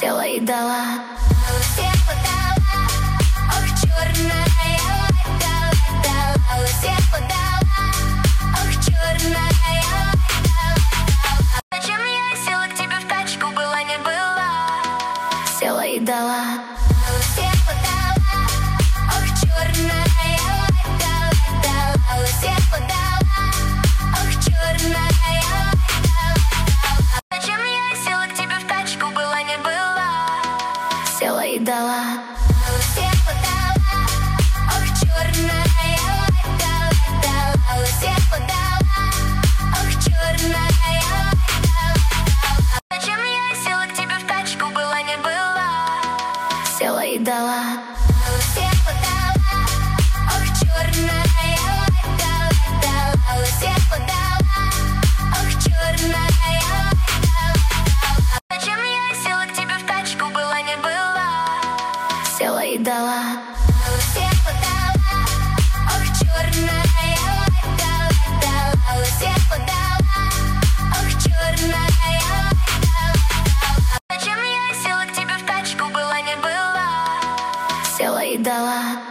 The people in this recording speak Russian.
Села и дала. Села, дала. Ох, черная, дала, дала. Села, дала. Ох, черная, дала. Зачем я села к тебе в тачку, была не была? Села и дала. Села, дала. Ох, черная, дала, дала. Села, дала. Ох, черная, дала. Зачем я села к тебе в тачку, была не была? Села и дала. Села, дала. Ох, черная, дала, дала. Села, дала. Ох, черная, дала. Зачем я села к тебе в тачку, была не была? Села и дала. Села, дала. Ох, черная, дала, дала. Села, дала. Ох, черная, дала. Зачем я села к тебе в тачку, была не была? Села и дала. Села, дала. Ох, черная, дала, дала. Села, дала. Ох, черная, дала. Зачем я села к тебе в тачку, была не была? Села и дала.